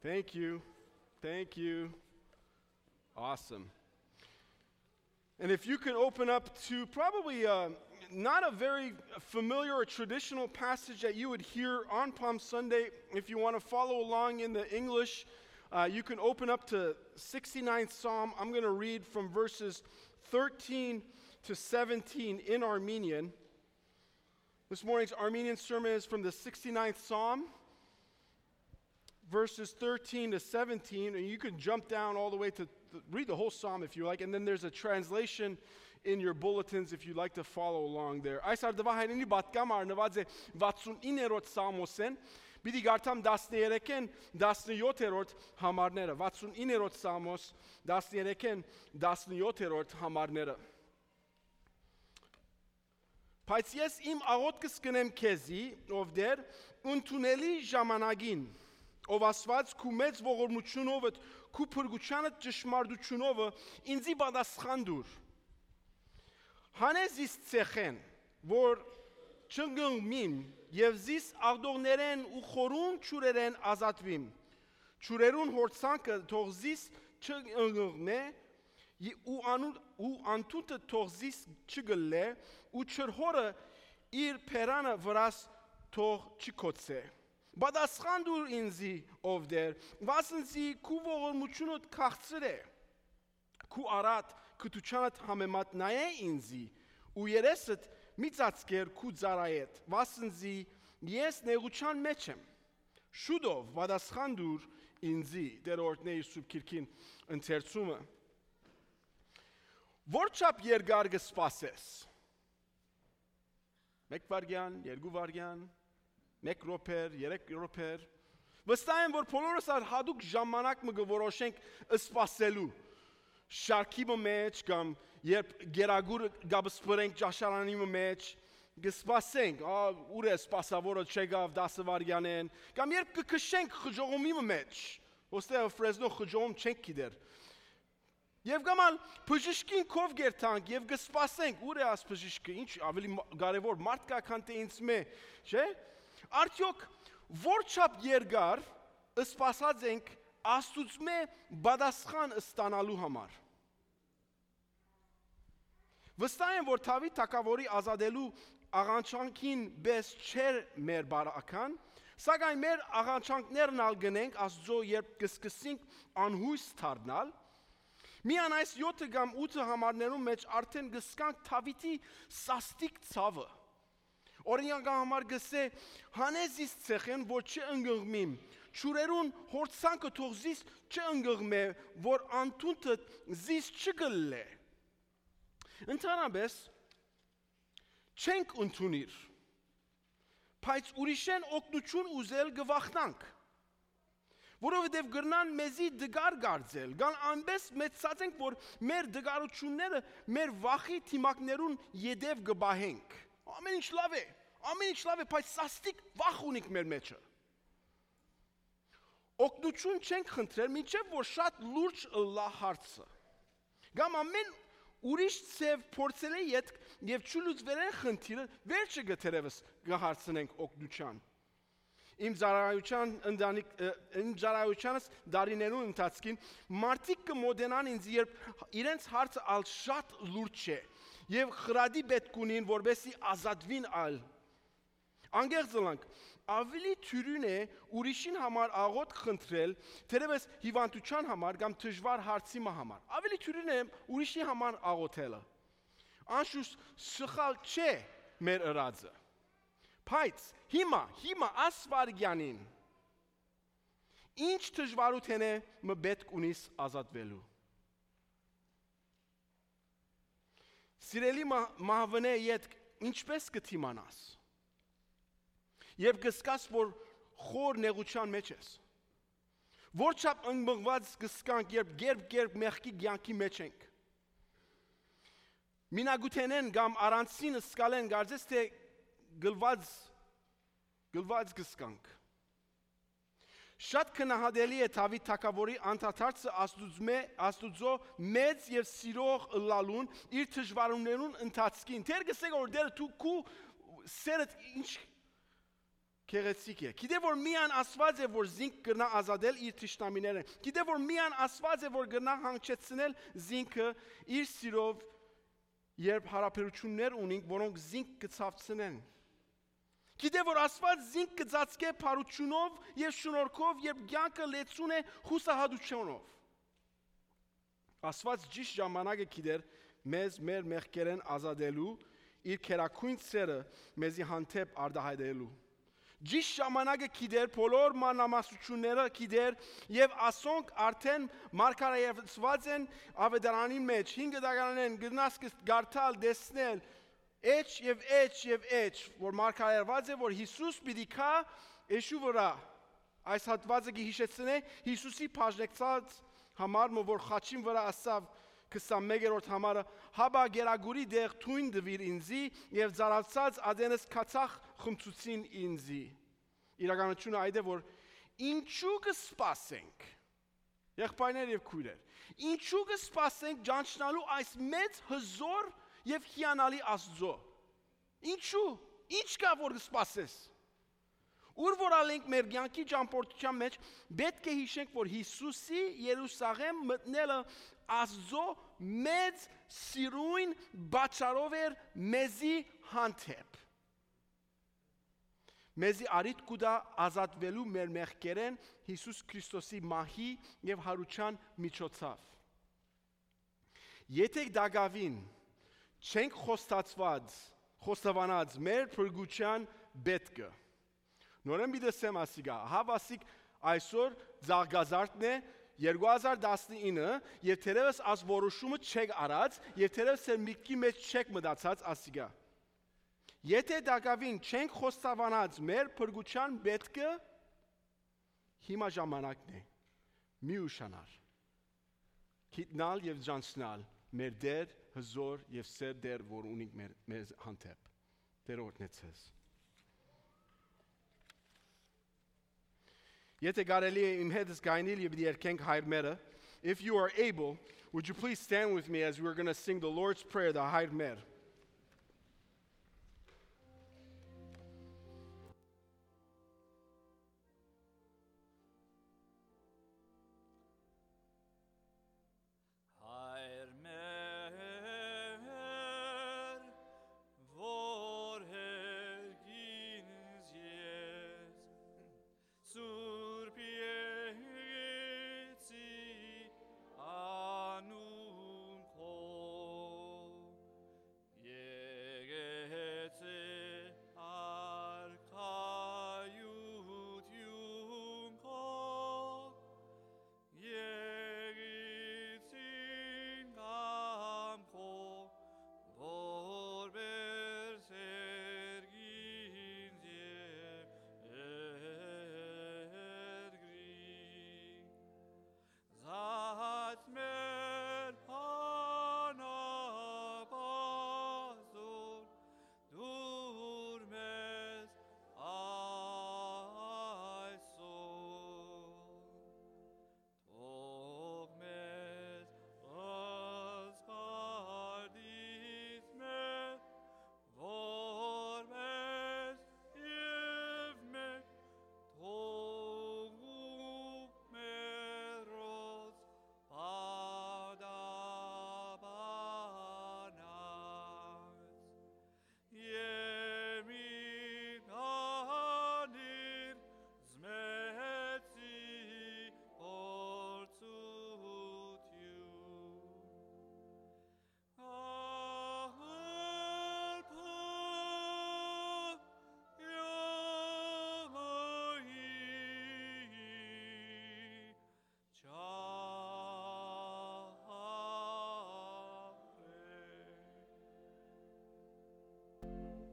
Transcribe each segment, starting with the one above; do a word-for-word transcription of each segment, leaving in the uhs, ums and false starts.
Thank you. Thank you. Awesome. And if you can open up to probably uh, not a very familiar or traditional passage that you would hear on Palm Sunday, if you want to follow along in the English, uh, you can open up to sixty-ninth Psalm. I'm going to read from verses thirteen to seventeen in Armenian. This morning's Armenian sermon is from the sixty-ninth Psalm, verses thirteen to seventeen, and you can jump down all the way to th- read the whole psalm if you like, and then there's a translation in your bulletins if you'd like to follow along there. Այս արդվա հայրենի բատկամ արնված է վաթսունիններորդ Սամոսեն, պիտի գարտամ տասներեքեն տասնյոթերորդ համարները, վաթսունիններորդ Սամոս, տասներեքեն տասնյոթերորդ համարները։ Բայց ես իմ աղոթքս կնեմ քեզի, ով դեր, ընդունելի ժամանակին, ով ասված քու մեծ ողորմությունով, քու փրկությանդ ճշմարտությունով ինձի պատասխան դուր։ Հանես իս ցեխեն, որ չընկնմիմ եւ զիս աղդողներեն ու խորուն ճուրերեն ազատվիմ։ Ճուրերուն հորցանքը թող զիս չընկնմե ու անու ու անտուտը թող զիս չգլե ու չրհորը իր փերանը վրաս թող չկոցե։ Պատասխան դուր ինձի ով դեր, վասնզի քու ողորմությունդ քաղցր է, քու արատ քթուչանդ համեմատ նայե ինձի, ու երեսդ մի ծածկեր քու ծարայետ, վասնզի ես նեղության մեջ եմ, շուտով պատասխան դուր ինձի, դերորդների սուրբ քիրքին ընթերցումը, որչափ երկար կսպասես, մեկ վարգյան, երկու վարգյան, մեկ րոպեր, երեք րոպեր, վստահ եմ, որ բոլորս հատուկ ժամանակ մը կորոշենք սպասելու, շարքի մեջ կամ երբ գերագուր գաբսպրենք ճաշարանի մեջ, կսպասենք, ուր է սպասավորը չեկավ դասը վարգյանեն, կամ երբ կքշենք խժողումի մեջ, ոստեղ ֆրեզնո խժողում չենք գիտեր, Եվ գաման բժիշկին կով գերտանք և կսպասենք, ուր է աս բժիշկը, ինչ ավելի կարևոր մարդ կա քան թե ինձ մե, չէ՞։ Արդյոք որչափ երկար սպասած ենք Աստծուծմե պատասխան ստանալու համար։ Վստահ եմ, որ Դավիթ թագավորի ազատելու աղաչանքին պես չէր մեր բարական, սակայն մեր աղաչանքներն ալ գնենք Աստծո, երբ կսկսենք անհույս դառնալ, Միան այս յոթը կամ ութը համարներում մեջ արդեն գսկանք Դավիթի սաստիկ ցավը։ Օրինական համար գսե հանես իս ցեխեն, որ չընկղմիմ, ճուրերուն հորցանքը թող զիս չընկղմե, որ անտունտը զիս չգլե։ Ընդհանրապես չենք ընդունիր, բայց ուրիշեն օգնություն ուզել գվախնանք։ Որովհետև գրնան մեզի դգար գարձել, գան անպես մեծացած ենք, որ մեր դգարությունները մեր վախի թիմակներուն յետև գբահենք։ Ամեն ինչ լավ է, ամեն ինչ լավ է, բայց սաստիկ վախ ունենք մեր մեջը։ Օգնություն չենք խնդրել, մինչև որ շատ լուրջ ըլլա հարցը։ Գամ ամեն ուրիշ ծև փորձել է յետք և չլուծվել են խնդիրը, վերջը գտերևս գհարցնենք օգնության։ Իմ ծառայության ընտանիք իմ ծառայությանս դարիներուն ընթացքին մարդիկ կմոտենան ինձ, երբ իրենց հարցը ալ շատ լուրջ է եւ խրադի պետք ունին, որբեսի ազատվին ալ։ Անգեղծ ըլանք, ավելի թյուրին է ուրիշին համար աղոտ խնդրել, թերևս հիվանդության համար կամ դժվար հարցի համար։ Ավելի թյուրին է ուրիշի համար աղոթելը։ Անշուշտ սխալ չէ մեր ըրածը։ Բայց հիմա, հիմա ասվարգյանին, ինչ դժվարություն է մը պետք ունիս ազատվելու։ Սիրելի մահվնե ետք ինչպես կթիմանաս, երբ կսկաս, որ խոր նեղության մեջ ես, որչափ ընկմղված կսկանք, երբ գերբ-գերբ մեղքի կյանքի մեջ ենք, մինագութենեն կամ առանցին սկալեն գարձես, թե գլված, գլված կսկանք։ Շատ քնահատելի է Դավիթ թագավորի անդադարձը Աստուծո մեծ և սիրող ըլլալուն իր դժվարություններուն ընթացքին։ Թեր գսեք որ դերը դու քու սերդ ինչ Քեղեցիկ է։ Գիտե որ միան Աստված է, որ զինք կրնա ազատել իր թշնամիներին։ Գիտե որ միան Աստված է, որ կրնա հանգչեցնել զինքը իր սիրով, երբ հարաբերություններ ունենք, որոնք զինք կցավցնեն։ Գիտե որ Աստված զինք կծածկե փարությունով եւ շնորհքով, երբ կյանքը լեցուն է հուսահատությունով։ Աստված ճիշտ ժամանակը գիտեր մեզ մեր մեղքերեն ազատելու, իր քերակույն սերը մեզի հանդեպ արտահայտելու։ Ճիշտ ժամանակը գիտեր բոլոր մանրամասնությունները գիտեր եւ ասոնք արդեն մարգարեացված են ավետարանի մեջ հինգ դականանեն գնաս գարտալ դեսնել Էջ եւ էջ եւ էջ որ մարգարեացված է որ Հիսուս պիտի կա Եշու վրա այս հատվածը գիհիշեցնե Հիսուսի բաժնեկցած համար որ խաչին վրա ասավ քսանմեկերորդ համարը հաբա գերագուրի դեղ թույն դվիր ինձի եւ զարացած ադենս քացախ խմցուցին ինձի իրականությունը այդ է որ ինչու կսպասենք եղբայրներ եւ քույրեր ինչու կսպասենք ճանչնալու այս մեծ հզոր եւ հիանալի Աստծո ինչու ինչ կա որ կսպասես Ուր որ ալենք մեր կյանքի ճամփորդության մեջ պետք է հիշենք որ Հիսուսի Երուսաղեմ մտնելը Աստծո մեծ սիրուն բացարով էր մեզի հանդեպ մեզի արիտ կուտա ազատվելու մեր մեղքերեն Հիսուս Քրիստոսի մահի եւ հարության միջոցով Եթե դակավին չենք խոստացված խոստովանած մեր փրկության պետքը Նորեն բիդեսեմ ասիգա, հավասիկ այսօր զարգազարդն է երկու հազար տասնինը եւ թերևս աս որոշումը չեք արած եւ թերևս ձեր միտքի մեջ չեք մտածած ասիգա։ Եթե դակավին չենք խոստովանած մեր փրկության պետքը հիմա ժամանակն է մի ուշանար։ Գիտնալ եւ ճանչնալ մեր դեր հզոր եւ սեր դեր որ ունենք մեր մեզ հանդեպ։ Դեր օրհնեցես։ Եթե կարելի է իմ հետս գայնիլ եւ երկենք հայր մերը, if you are able, would you please stand with me as we're going to sing the Lord's Prayer, the հայր մեր.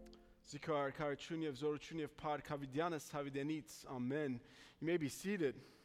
Zikar, Karachun, Yev Zorachun, Yev Par, Kavidyanas, Havidenitz. Amen. You may be seated.